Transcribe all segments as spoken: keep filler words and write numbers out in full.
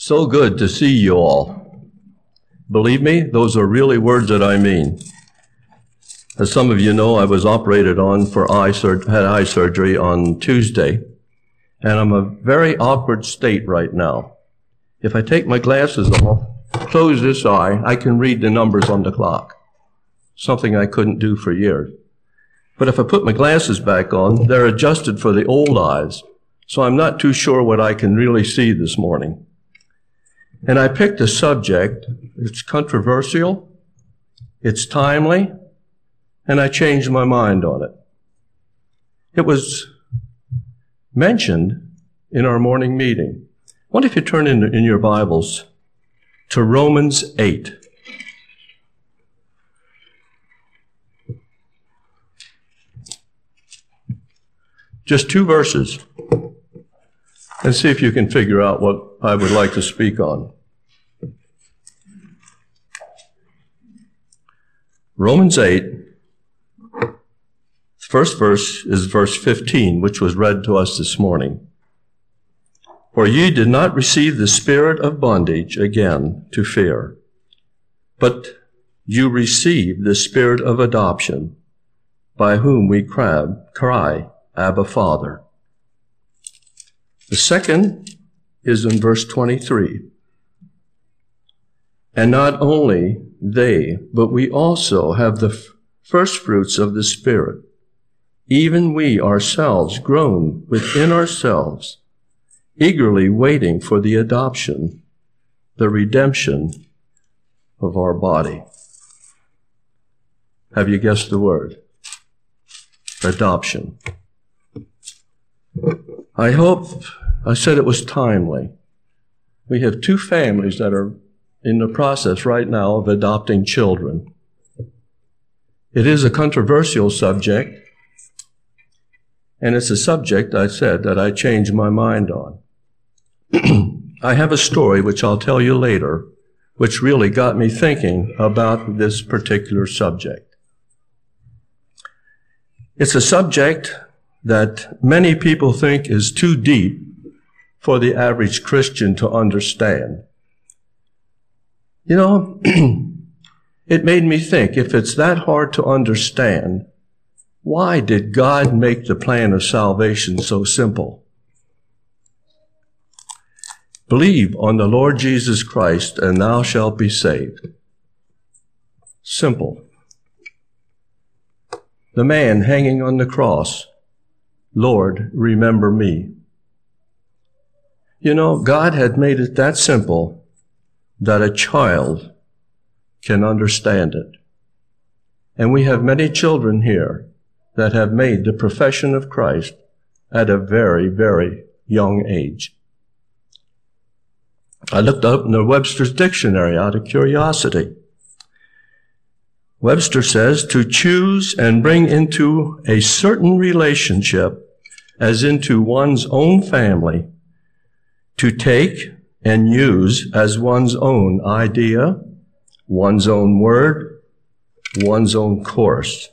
So good to see you all. Believe me, those are really words that I mean. As some of you know, I was operated on for eye sur- had eye surgery on Tuesday, and I'm in a very awkward state right now. If I take my glasses off, close this eye, I can read the numbers on the clock, something I couldn't do for years. But if I put my glasses back on, they're adjusted for the old eyes, so I'm not too sure what I can really see this morning. And I picked a subject. It's controversial, it's timely, and I changed my mind on it. It was mentioned in our morning meeting. What if you turn in, in your Bibles to Romans eight? Just two verses. And see if you can figure out what I would like to speak on. Romans eight, the first verse is verse fifteen, which was read to us this morning. For ye did not receive the spirit of bondage again to fear, but you received the spirit of adoption, by whom we cry, cry, Abba, Father. The second is in verse twenty-three. And not only they, but we also have the f- first fruits of the Spirit, even we ourselves groan within ourselves, eagerly waiting for the adoption, the redemption of our body. Have you guessed the word? Adoption. I hope I said it was timely. We have two families that are in the process right now of adopting children. It is a controversial subject, and it's a subject, I said, that I changed my mind on. I have a story, which I'll tell you later, which really got me thinking about this particular subject. It's a subject that many people think is too deep for the average Christian to understand. You know, it made me think, if it's that hard to understand, why did God make the plan of salvation so simple? Believe on the Lord Jesus Christ, and thou shalt be saved. Simple. The man hanging on the cross, Lord, remember me. You know, God had made it that simple that a child can understand it. And we have many children here that have made the profession of Christ at a very, very young age. I looked up in the Webster's dictionary out of curiosity. Webster says, to choose and bring into a certain relationship as into one's own family, to take and use as one's own idea, one's own word, one's own course.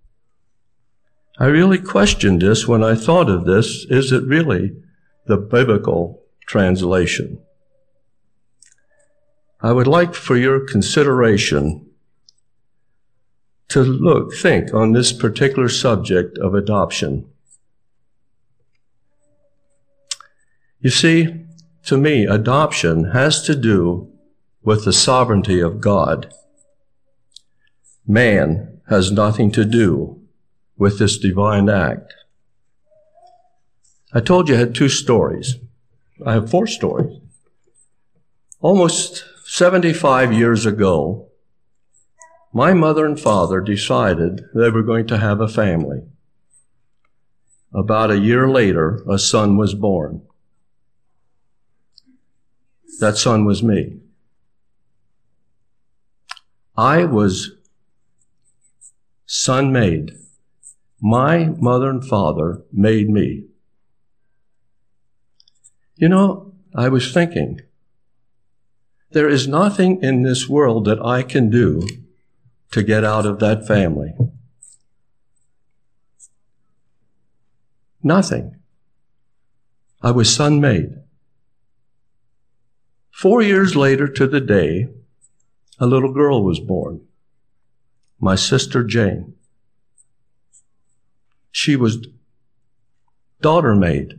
I really questioned this when I thought of this. Is it really the biblical translation? I would like for your consideration to look, think on this particular subject of adoption. You see, to me, adoption has to do with the sovereignty of God. Man has nothing to do with this divine act. I told you I had two stories. I have four stories. Almost seventy-five years ago, my mother and father decided they were going to have a family. About a year later, a son was born. That son was me. I was son-made. My mother and father made me. You know, I was thinking, there is nothing in this world that I can do to get out of that family. Nothing. I was son-made. Four years later to the day, a little girl was born, my sister Jane. She was daughter maid.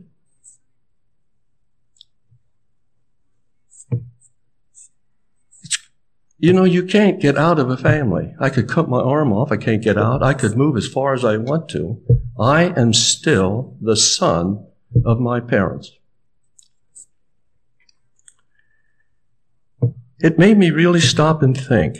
You know, you can't get out of a family. I could cut my arm off. I can't get out. I could move as far as I want to. I am still the son of my parents. It made me really stop and think.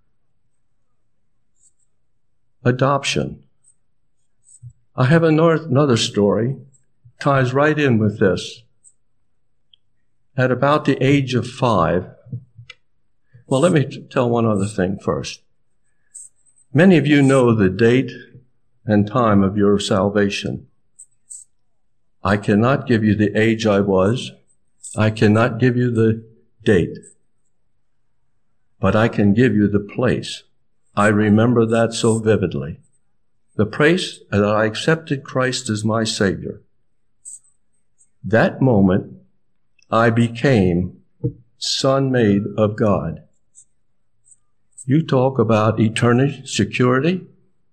Adoption. I have another story, ties right in with this. At about the age of five, well, let me t- tell one other thing first. Many of you know the date and time of your salvation. I cannot give you the age I was. I cannot give you the date. But I can give you the place. I remember that so vividly. The place that I accepted Christ as my Savior. That moment, I became son made of God. You talk about eternity, security.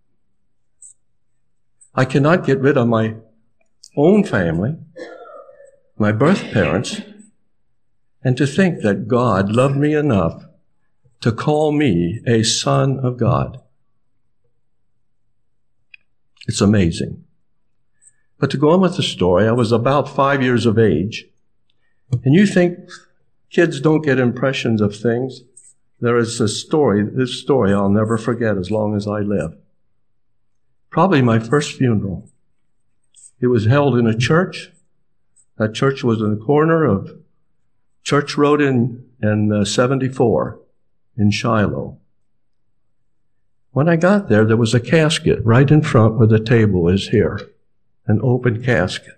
I cannot get rid of my own family, my birth parents, and to think that God loved me enough to call me a son of God. It's amazing. But to go on with the story, I was about five years of age, and you think kids don't get impressions of things? There is a story, this story I'll never forget as long as I live. Probably my first funeral. It was held in a church. That church was in the corner of Church Road in, in uh, seventy-four in Shiloh. When I got there, there was a casket right in front where the table is here, an open casket.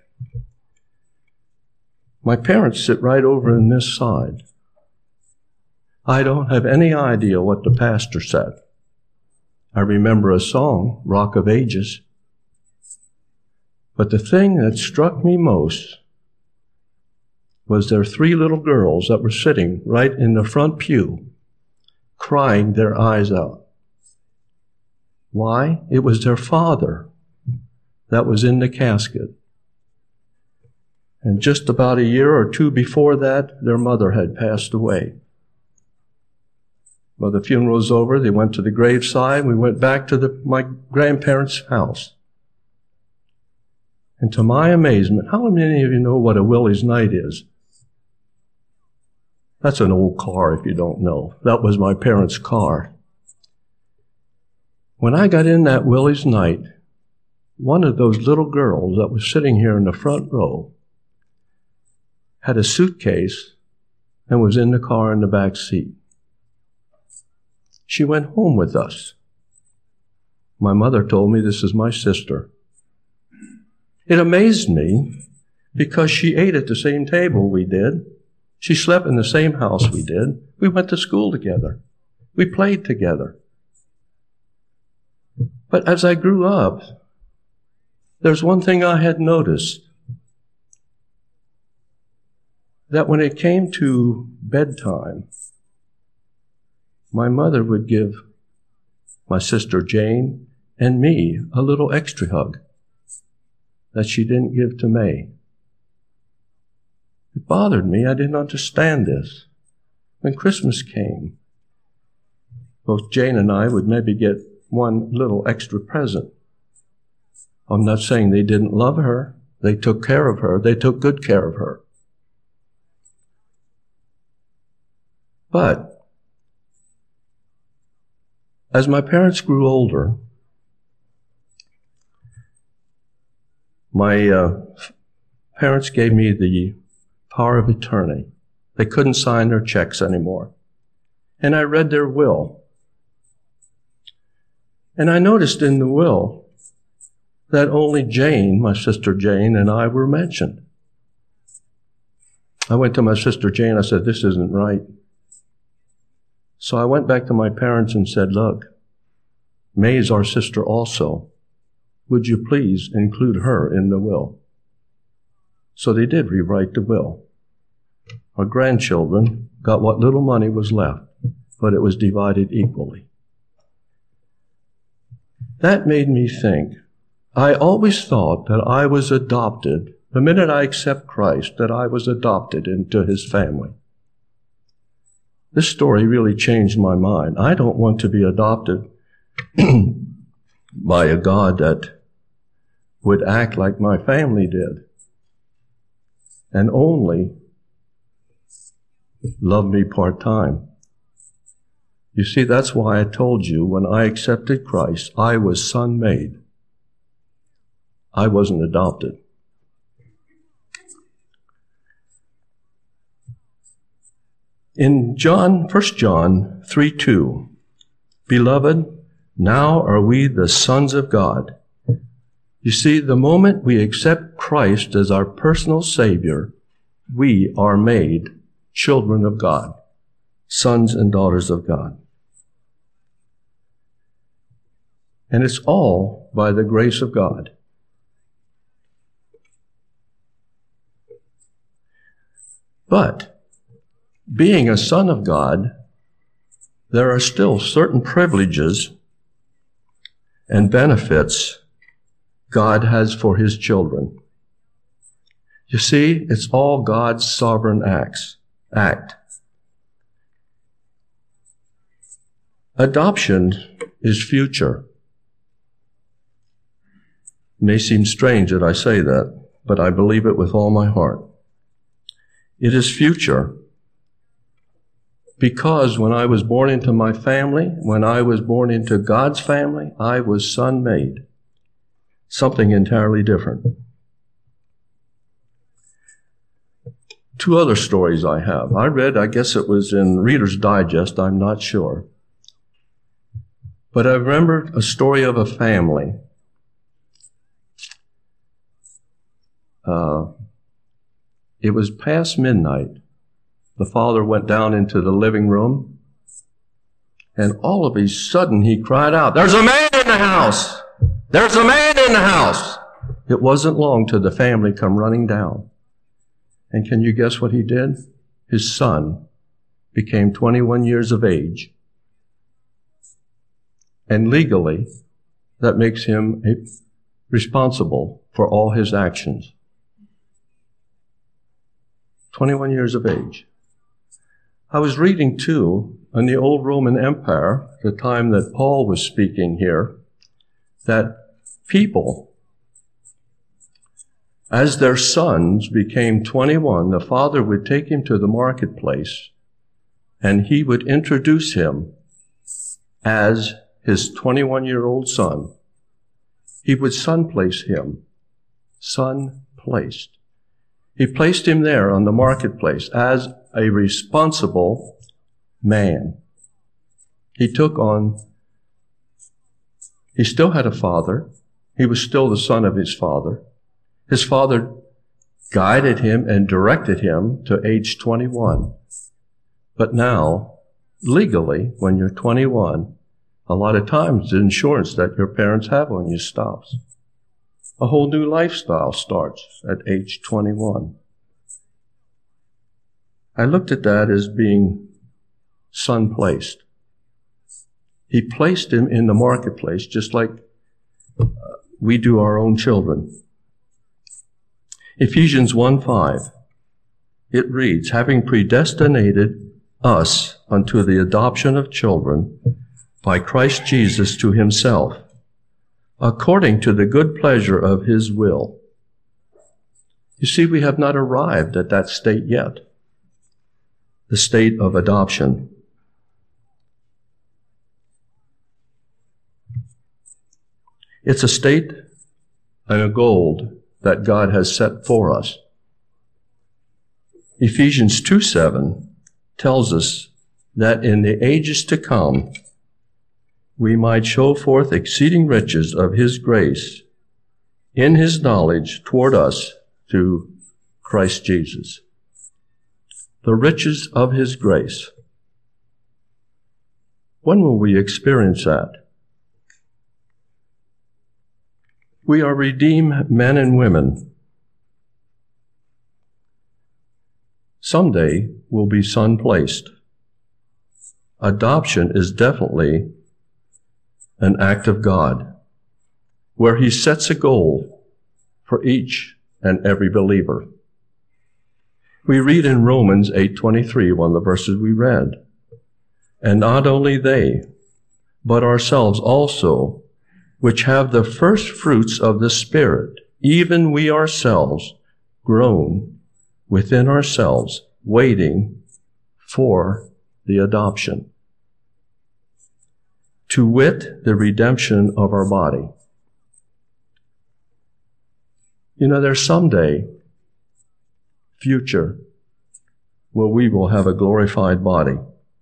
My parents sit right over on this side. I don't have any idea what the pastor said. I remember a song, Rock of Ages. But the thing that struck me most was there three little girls that were sitting right in the front pew, crying their eyes out. Why? It was their father that was in the casket. And just about a year or two before that, their mother had passed away. Well, the funeral was over. They went to the graveside. We went back to the, my grandparents' house. And to my amazement, how many of you know what a Willys Night is? That's an old car if you don't know. That was my parents' car. When I got in that Willys Night, one of those little girls that was sitting here in the front row had a suitcase and was in the car in the back seat. She went home with us. My mother told me this is my sister. It amazed me because she ate at the same table we did. She slept in the same house we did. We went to school together. We played together. But as I grew up, there's one thing I had noticed. That when it came to bedtime, my mother would give my sister Jane and me a little extra hug that she didn't give to May. It bothered me. I didn't understand this. When Christmas came, both Jane and I would maybe get one little extra present. I'm not saying they didn't love her. They took care of her. They took good care of her. But as my parents grew older, my uh, parents gave me the power of attorney. They couldn't sign their checks anymore. And I read their will. And I noticed in the will that only Jane, my sister Jane, and I were mentioned. I went to my sister Jane, I said, this isn't right. So I went back to my parents and said, look, May is our sister also. Would you please include her in the will? So they did rewrite the will. Our grandchildren got what little money was left, but it was divided equally. That made me think. I always thought that I was adopted, the minute I accept Christ, that I was adopted into his family. This story really changed my mind. I don't want to be adopted by a God that would act like my family did and only love me part-time. You see, that's why I told you when I accepted Christ, I was son-made. I wasn't adopted. In John, First John three two, Beloved, now are we the sons of God. You see, the moment we accept Christ as our personal Savior, we are made children of God, sons and daughters of God. And it's all by the grace of God. But, being a son of God, there are still certain privileges and benefits God has for his children. You see, it's all God's sovereign acts, act. Adoption is future. It may seem strange that I say that, but I believe it with all my heart. It is future because when I was born into my family, when I was born into God's family, I was son-made. Something entirely different. Two other stories I have. I read, I guess it was in Reader's Digest, I'm not sure. But I remember a story of a family. Uh, it was past midnight. The father went down into the living room, and all of a sudden he cried out, "There's a man in the house! There's a man in the house!" It wasn't long till the family come running down. And can you guess what he did? His son became twenty-one years of age. And legally, that makes him responsible for all his actions. twenty-one years of age. I was reading, too, in the old Roman Empire, the time that Paul was speaking here, that people, as their sons became twenty-one, the father would take him to the marketplace, and he would introduce him as his twenty-one-year-old son. He would son-place him. Son-placed. He placed him there on the marketplace as a responsible man. He took on, he still had a father. He was still the son of his father. His father guided him and directed him to age twenty-one. But now, legally, when you're twenty-one, a lot of times the insurance that your parents have on you stops. A whole new lifestyle starts at age twenty-one. I looked at that as being son-placed. He placed him in the marketplace just like uh, we do our own children. Ephesians one five, it reads, having predestinated us unto the adoption of children by Christ Jesus to himself, according to the good pleasure of his will. You see, we have not arrived at that state yet, the state of adoption. It's a state and a goal that God has set for us. Ephesians two seven tells us that in the ages to come, we might show forth exceeding riches of his grace in his knowledge toward us through Christ Jesus. The riches of his grace. When will we experience that? We are redeemed men and women. someday will be son-placed. Adoption is definitely an act of God, where he sets a goal for each and every believer. We read in Romans eight twenty-three, one of the verses we read, and not only they, but ourselves also, which have the first fruits of the Spirit, even we ourselves, groan within ourselves, waiting for the adoption, to wit, the redemption of our body. You know, there's someday, future, where we will have a glorified body,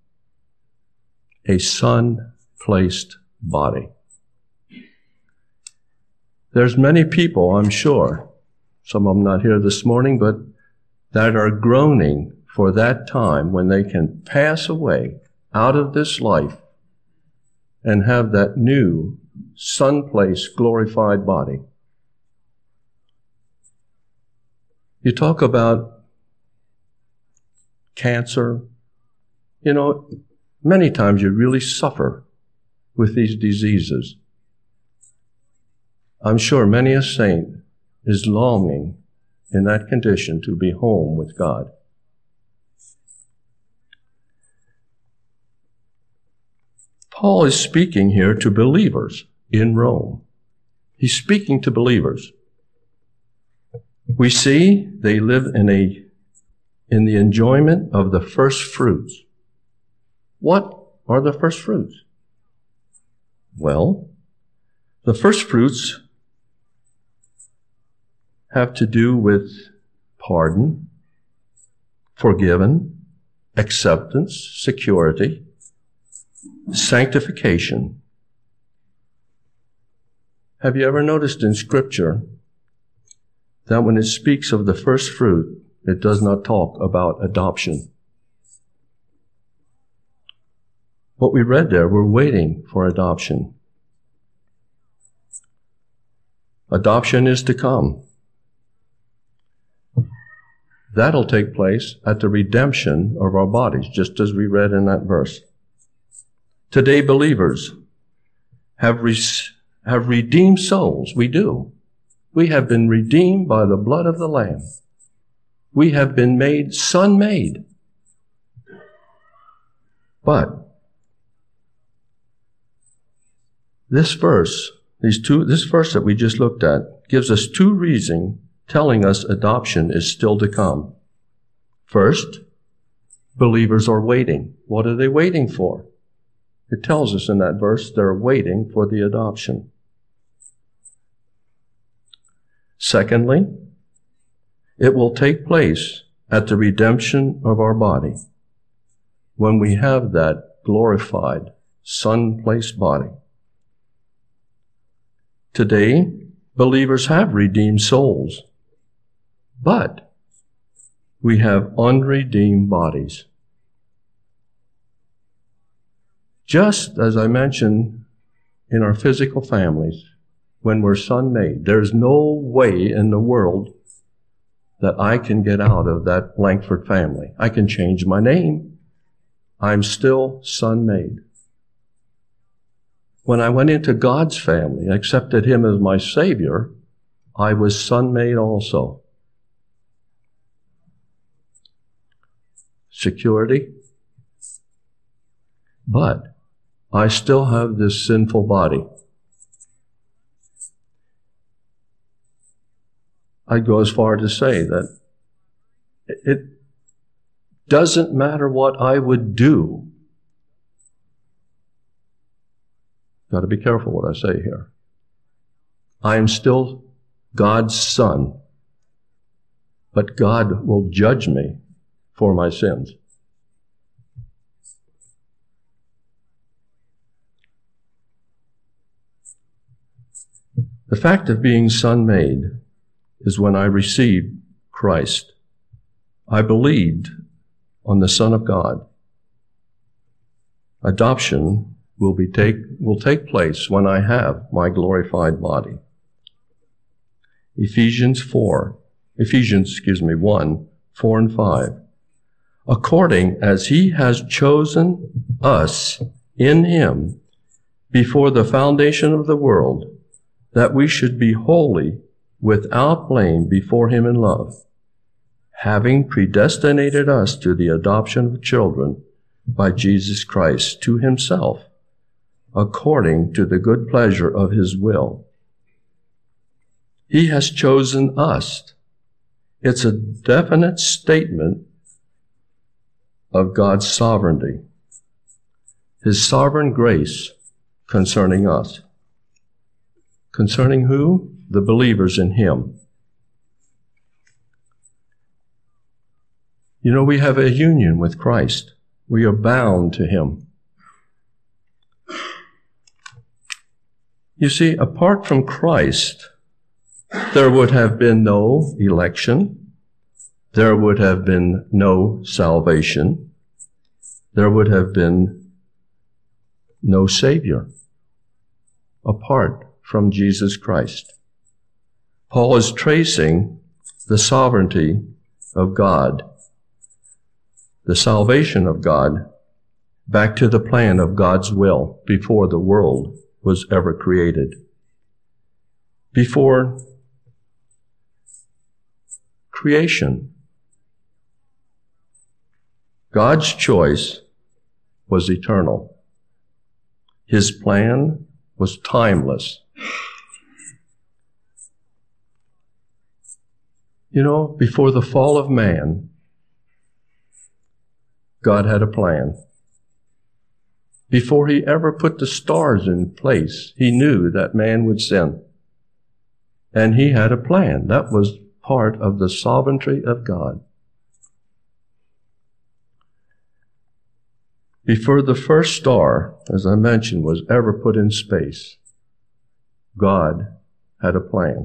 a son-placed body. There's many people, I'm sure, some of them not here this morning, but that are groaning for that time when they can pass away out of this life and have that new, son-placed, glorified body. You talk about cancer. You know, many times you really suffer with these diseases. I'm sure many a saint is longing in that condition to be home with God. Paul is speaking here to believers in Rome. He's speaking to believers. We see they live in a in the enjoyment of the first fruits. What are the first fruits? Well, the first fruits have to do with pardon, forgiven, acceptance, security, sanctification. Have you ever noticed in Scripture that when it speaks of the first fruit, it does not talk about adoption? What we read there, we're waiting for adoption. Adoption is to come. That'll take place at the redemption of our bodies, just as we read in that verse. Today, believers have, re- have redeemed souls. We do. We have been redeemed by the blood of the Lamb. We have been made son-made. But this verse, these two, this verse that we just looked at, gives us two reasons telling us adoption is still to come. First, believers are waiting. What are they waiting for? It tells us in that verse they're waiting for the adoption. Secondly, it will take place at the redemption of our body when we have that glorified, son-placed body. Today, believers have redeemed souls, but we have unredeemed bodies. Just as I mentioned in our physical families, when we're son-made, there's no way in the world that I can get out of that Langford family. I can change my name. I'm still son-made. When I went into God's family, accepted Him as my Savior, I was son-made also. Security. But I still have this sinful body. I'd go as far to say that it doesn't matter what I would do. Got to be careful what I say here. I am still God's son, but God will judge me for my sins. The fact of being son-made is when I received Christ. I believed on the Son of God. Adoption will be take will take place when I have my glorified body. Ephesians four, Ephesians, excuse me, one, four and five according as he has chosen us in him before the foundation of the world, that we should be holy without blame before him in love, having predestinated us to the adoption of children by Jesus Christ to himself, according to the good pleasure of his will. He has chosen us. It's a definite statement of God's sovereignty, his sovereign grace concerning us. Concerning who? The believers in him. You know, we have a union with Christ. We are bound to him. You see, apart from Christ, there would have been no election. There would have been no salvation. There would have been no Savior apart from Jesus Christ. Paul is tracing the sovereignty of God, the salvation of God, back to the plan of God's will before the world was ever created. Before creation, God's choice was eternal. His plan was timeless. You know, before the fall of man, God had a plan. Before he ever put the stars in place, he knew that man would sin. And he had a plan. That was part of the sovereignty of God. Before the first star, as I mentioned, was ever put in space, God had a plan.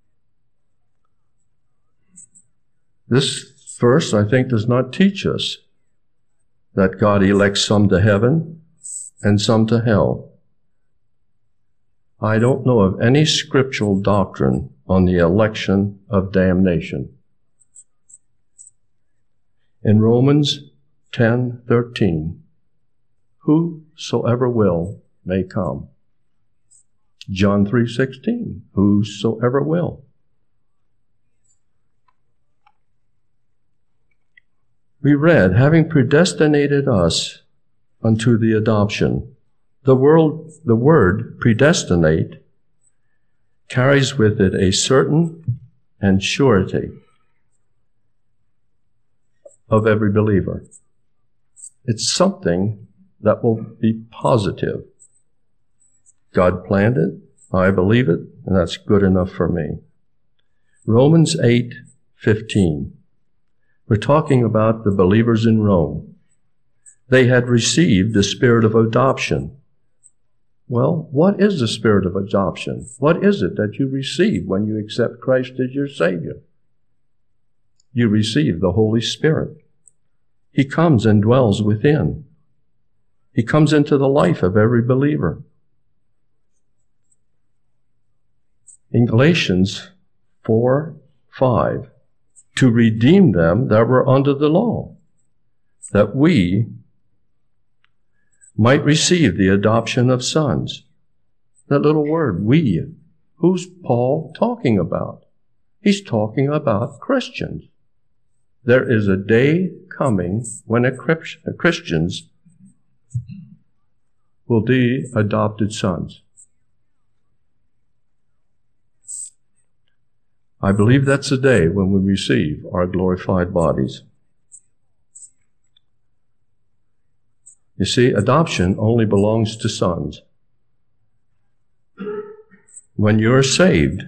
This verse, I think, does not teach us that God elects some to heaven and some to hell. I don't know of any scriptural doctrine on the election of damnation. In Romans ten thirteen, whosoever will may come. John three sixteen, whosoever will. We read, having predestinated us unto the adoption. The word, the word predestinate carries with it a certain and surety of every believer. It's something that will be positive. God planned it, I believe it, and that's good enough for me. Romans eight fifteen. We're talking about the believers in Rome. They had received the spirit of adoption. Well, what is the spirit of adoption? What is it that you receive when you accept Christ as your Savior? You receive the Holy Spirit. He comes and dwells within. He comes into the life of every believer. In Galatians four five, to redeem them that were under the law, that we might receive the adoption of sons. That little word, we. Who's Paul talking about? He's talking about Christians. There is a day coming when a Christians will be adopted sons. I believe that's the day when we receive our glorified bodies. You see, adoption only belongs to sons. When you're saved,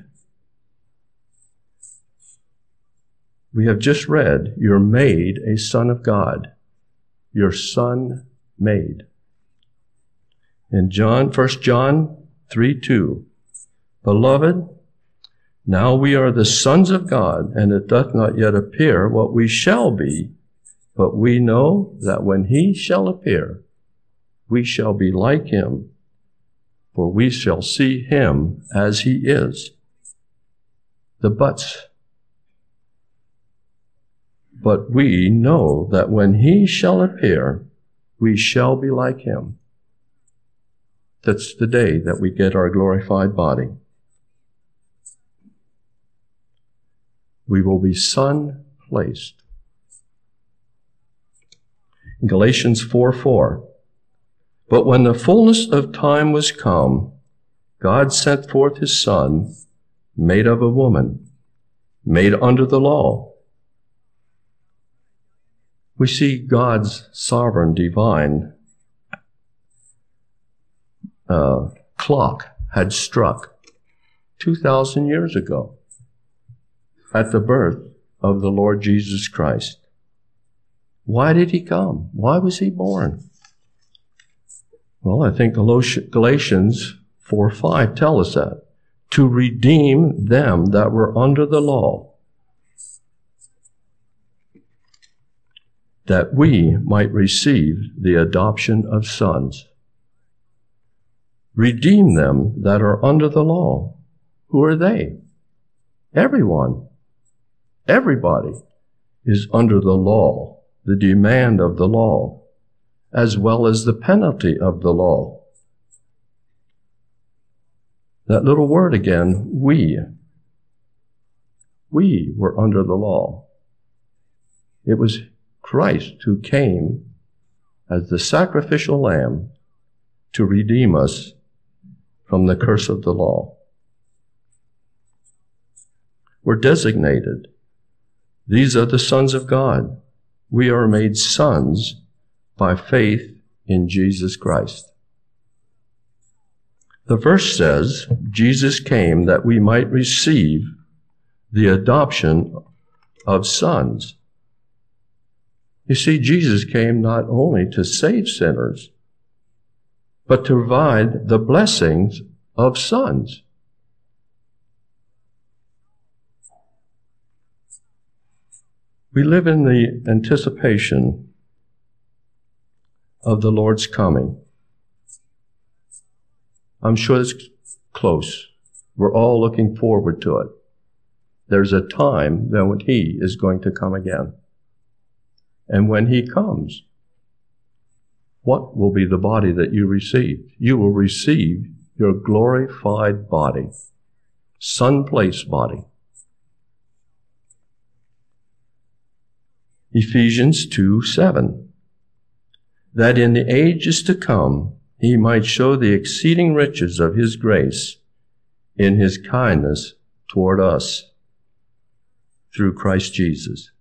we have just read, you're made a son of God. You're son made. In John, First John three two, beloved, now we are the sons of God, and it doth not yet appear what we shall be, but we know that when he shall appear, we shall be like him, for we shall see him as he is. The buts. But we know that when he shall appear, we shall be like him. That's the day that we get our glorified body. We will be sun-placed. In Galatians four four, but when the fullness of time was come, God sent forth his Son, made of a woman, made under the law. We see God's sovereign, divine uh, clock had struck two thousand years ago at the birth of the Lord Jesus Christ. Why did he come? Why was he born? Well, I think Galatians four five tell us that. To redeem them that were under the law, that we might receive the adoption of sons. Redeem them that are under the law. Who are they? Everyone. Everybody is under the law, the demand of the law, as well as the penalty of the law. That little word again, we. We were under the law. It was Christ who came as the sacrificial lamb to redeem us from the curse of the law. We're designated. These are the sons of God. We are made sons by faith in Jesus Christ. The verse says, Jesus came that we might receive the adoption of sons. You see, Jesus came not only to save sinners, but to provide the blessings of sons. We live in the anticipation of the Lord's coming. I'm sure it's close. We're all looking forward to it. There's a time when he is going to come again. And when he comes, what will be the body that you receive? You will receive your glorified body, sun-placed body. Ephesians two seven, that in the ages to come he might show the exceeding riches of his grace in his kindness toward us through Christ Jesus.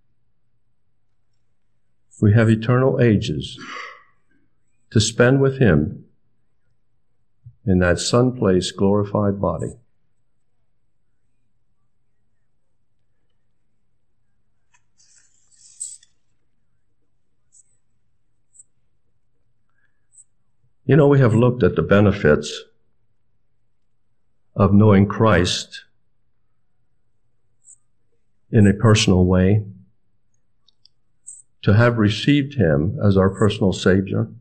We have eternal ages to spend with him in that sun-placed glorified body. You know, we have looked at the benefits of knowing Christ in a personal way, to have received him as our personal Savior.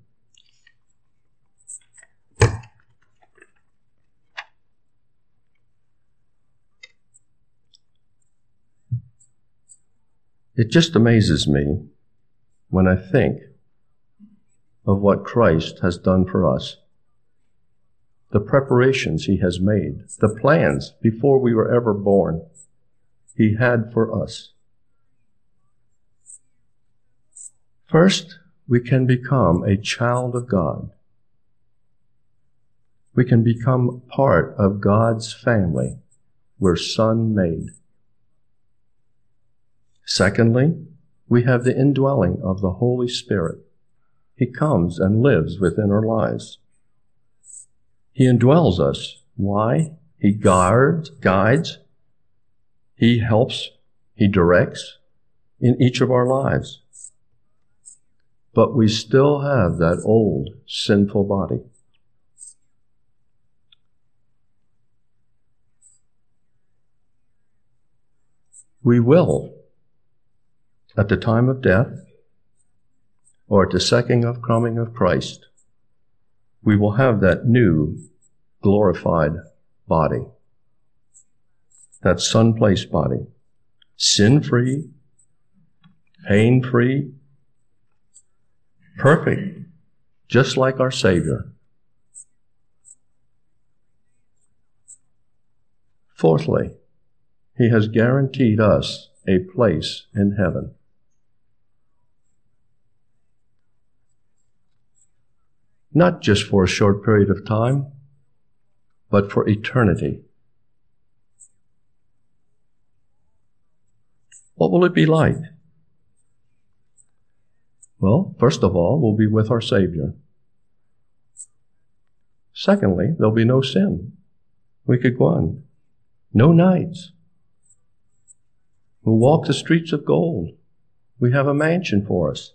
It just amazes me when I think of what Christ has done for us, the preparations he has made, the plans before we were ever born, he had for us. First, we can become a child of God. We can become part of God's family. We're son-made. Secondly, we have the indwelling of the Holy Spirit. He comes and lives within our lives. He indwells us. Why? He guards, guides. He helps. He directs in each of our lives. But we still have that old sinful body. We will, at the time of death, or at the second of coming of Christ, we will have that new glorified body, that sun-placed body, sin-free, pain-free, perfect, just like our Savior. Fourthly, He has guaranteed us a place in heaven. Not just for a short period of time, but for eternity. What will it be like? Well, first of all, we'll be with our Savior. Secondly, there'll be no sin. We could go on. No nights. We'll walk the streets of gold. We have a mansion for us.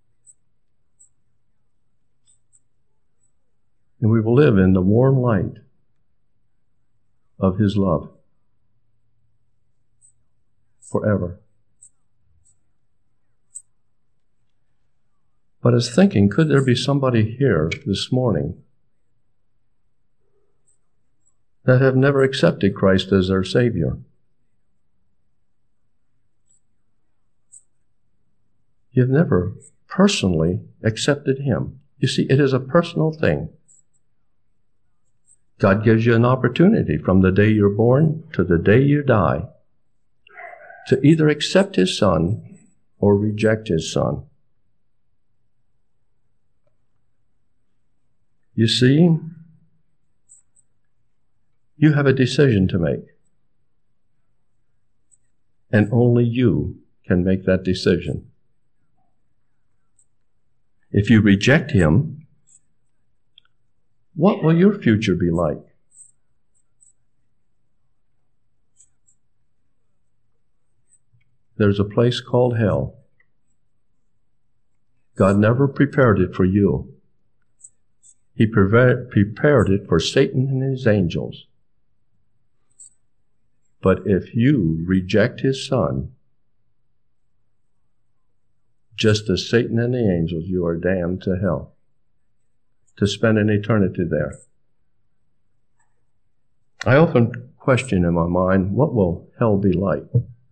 And we will live in the warm light of His love forever. But I was thinking, could there be somebody here this morning that have never accepted Christ as their Savior? You've never personally accepted Him. You see, it is a personal thing. God gives you an opportunity from the day you're born to the day you die to either accept His Son or reject His Son. You see, you have a decision to make. And only you can make that decision. If you reject Him, what will your future be like? There's a place called hell. God never prepared it for you. He prepared it for Satan and his angels. But if you reject His Son, just as Satan and the angels, you are damned to hell, to spend an eternity there. I often question in my mind, what will hell be like?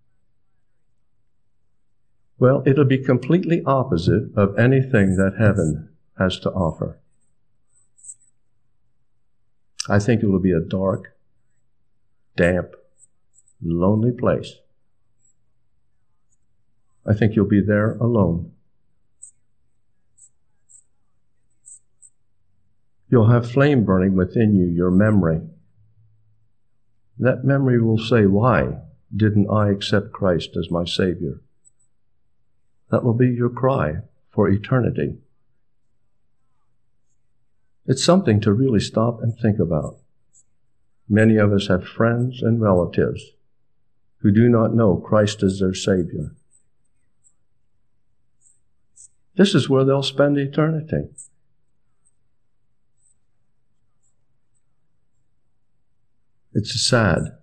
Well, it'll be completely opposite of anything that heaven has to offer. I think it will be a dark, damp, lonely place. I think you'll be there alone. You'll have flame burning within you, your memory. That memory will say, why didn't I accept Christ as my Savior? That will be your cry for eternity. It's something to really stop and think about. Many of us have friends and relatives who do not know Christ as their Savior. This is where they'll spend eternity. It's sad.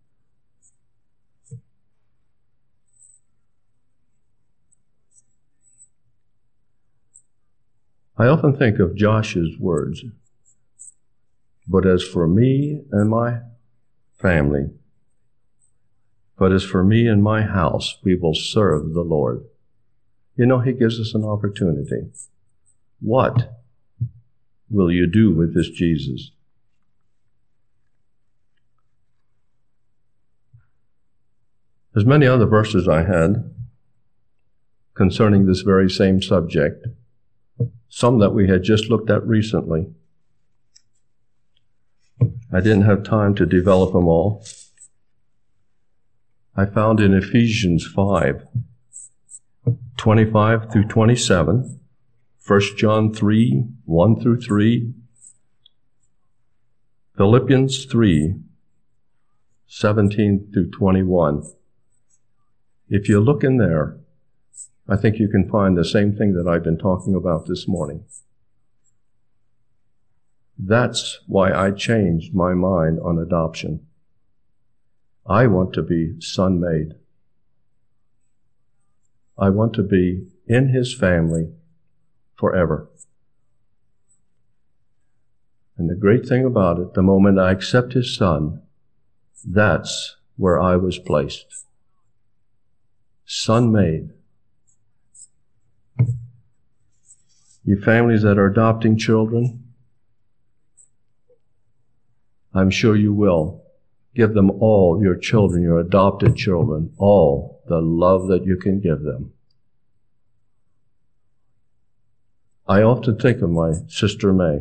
I often think of Joshua's words, but as for me and my family, but as for me and my house, we will serve the Lord. You know, He gives us an opportunity. What will you do with this Jesus? There's many other verses I had concerning this very same subject. Some that we had just looked at recently. I didn't have time to develop them all. I found in Ephesians five, twenty-five through twenty-seven, First John three, one through three, Philippians three, seventeen through twenty-one. If you look in there, I think you can find the same thing that I've been talking about this morning. That's why I changed my mind on adoption. I want to be son-made. I want to be in His family forever. And the great thing about it, the moment I accept His Son, that's where I was placed. Son-made. You families that are adopting children, I'm sure you will. Give them all, your children, your adopted children, all the love that you can give them. I often think of my sister May.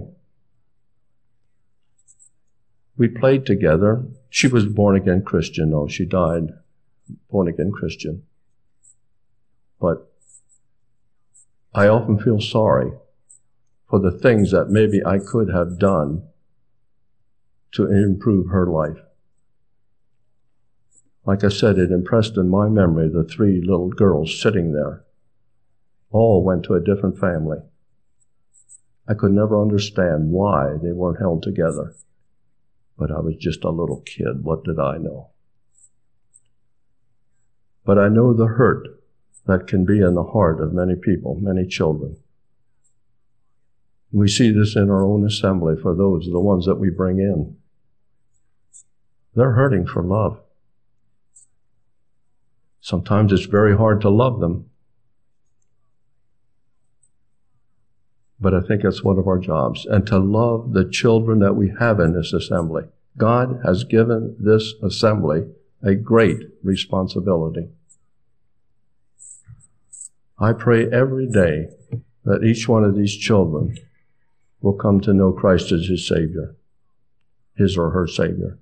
We played together. She was born-again Christian. No, she died born-again Christian. But I often feel sorry for the things that maybe I could have done to improve her life. Like I said, it impressed in my memory the three little girls sitting there. All went to a different family. I could never understand why they weren't held together. But I was just a little kid. What did I know? But I know the hurt that can be in the heart of many people, many children. We see this in our own assembly for those, the ones that we bring in. They're hurting for love. Sometimes it's very hard to love them. But I think that's one of our jobs, and to love the children that we have in this assembly. God has given this assembly a great responsibility. I pray every day that each one of these children will come to know Christ as his Savior, his or her Savior.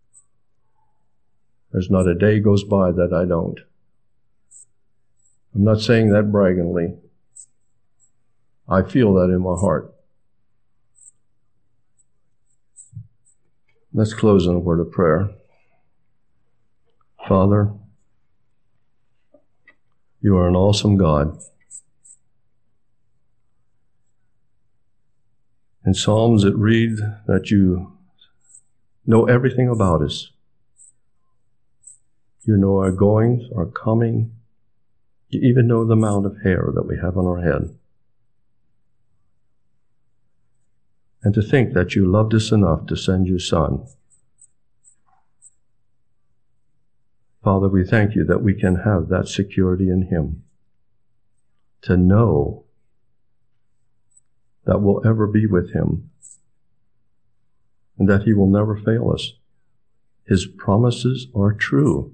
There's not a day goes by that I don't. I'm not saying that braggingly. I feel that in my heart. Let's close in a word of prayer. Father, you are an awesome God. In Psalms it reads that you know everything about us. You know our goings, our coming. You even know the amount of hair that we have on our head. And to think that you loved us enough to send your Son. Father, we thank you that we can have that security in him. To know that we'll ever be with him. And that he will never fail us. His promises are true.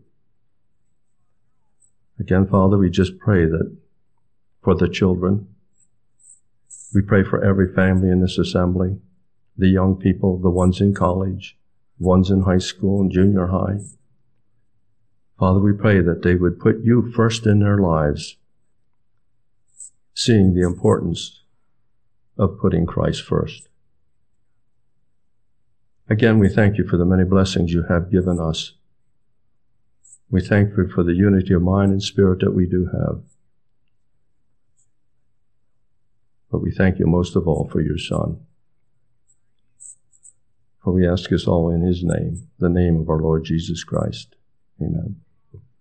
Again, Father, we just pray that for the children. We pray for every family in this assembly, the young people, the ones in college, the ones in high school and junior high. Father, we pray that they would put you first in their lives, seeing the importance of putting Christ first. Again, we thank you for the many blessings you have given us. We thank you for the unity of mind and spirit that we do have. But we thank you most of all for your Son. For we ask this all in his name, the name of our Lord Jesus Christ. Amen.